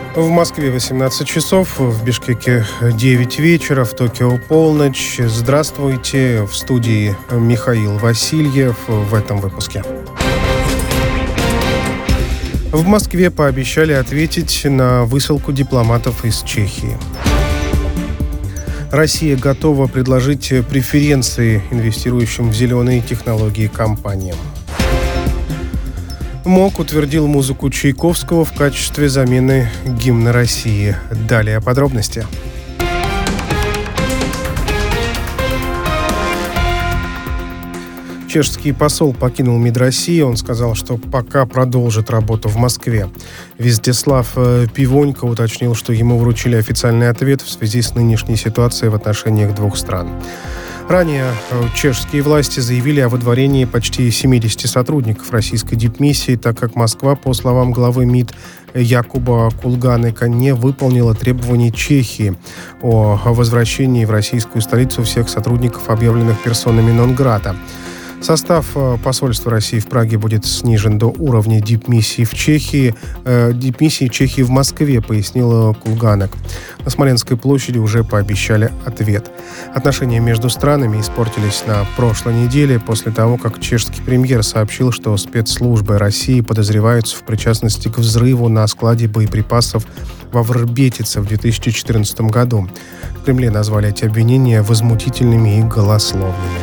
В Москве 18 часов, в Бишкеке 9 вечера, в Токио полночь. Здравствуйте, в студии Михаил Васильев в этом выпуске. В Москве пообещали ответить на высылку дипломатов из Чехии. Россия готова предложить преференции инвестирующим в зеленые технологии компаниям. МОК утвердил музыку Чайковского в качестве замены гимна России. Далее подробности. Чешский посол покинул МИД России. Он сказал, что пока продолжит работу в Москве. Вездеслав Пивонько уточнил, что ему вручили официальный ответ в связи с нынешней ситуацией в отношениях двух стран. Ранее чешские власти заявили о выдворении почти 70 сотрудников российской дипмиссии, так как Москва, по словам главы МИД Якуба Кулганека, не выполнила требований Чехии о возвращении в российскую столицу всех сотрудников, объявленных персонами нон-грата. Состав посольства России в Праге будет снижен до уровня дипмиссии в Чехии, дипмиссии Чехии в Москве, пояснил Кулганек. На Смоленской площади уже пообещали ответ. Отношения между странами испортились на прошлой неделе после того, как чешский премьер сообщил, что спецслужбы России подозреваются в причастности к взрыву на складе боеприпасов во Врбетице в 2014 году. В Кремле назвали эти обвинения возмутительными и голословными.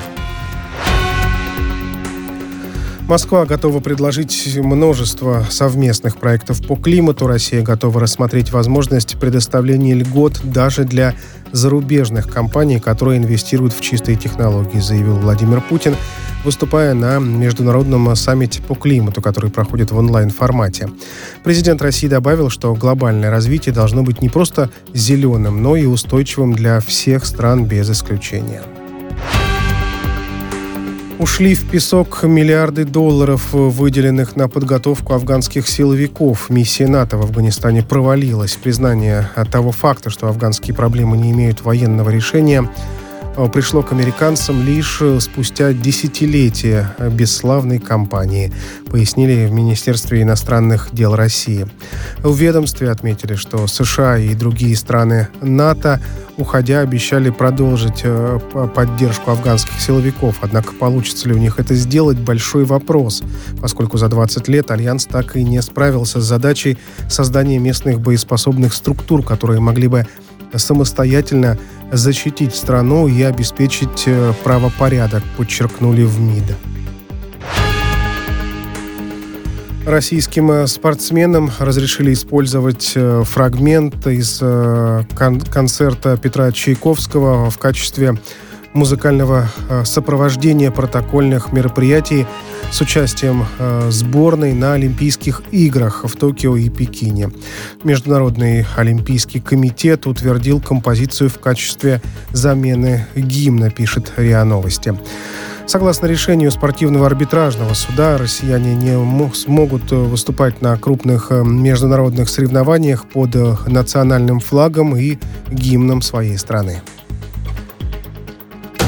Москва готова предложить множество совместных проектов по климату. Россия готова рассмотреть возможность предоставления льгот даже для зарубежных компаний, которые инвестируют в чистые технологии, заявил Владимир Путин, выступая на международном саммите по климату, который проходит в онлайн-формате. Президент России добавил, что глобальное развитие должно быть не просто зеленым, но и устойчивым для всех стран без исключения. Ушли в песок миллиарды долларов, выделенных на подготовку афганских силовиков. Миссия НАТО в Афганистане провалилась. Признание того факта, что афганские проблемы не имеют военного решения, пришло к американцам лишь спустя десятилетия бесславной кампании, пояснили в Министерстве иностранных дел России. В ведомстве отметили, что США и другие страны НАТО, уходя, обещали продолжить поддержку афганских силовиков. Однако получится ли у них это сделать – большой вопрос, поскольку за 20 лет Альянс так и не справился с задачей создания местных боеспособных структур, которые могли бы самостоятельно защитить страну и обеспечить правопорядок, подчеркнули в МИД. Российским спортсменам разрешили использовать фрагмент из концерта Петра Чайковского в качестве музыкального сопровождения протокольных мероприятий с участием сборной на Олимпийских играх в Токио и Пекине. Международный олимпийский комитет утвердил композицию в качестве замены гимна, пишет РИА Новости. Согласно решению спортивного арбитражного суда, россияне не смогут выступать на крупных международных соревнованиях под национальным флагом и гимном своей страны.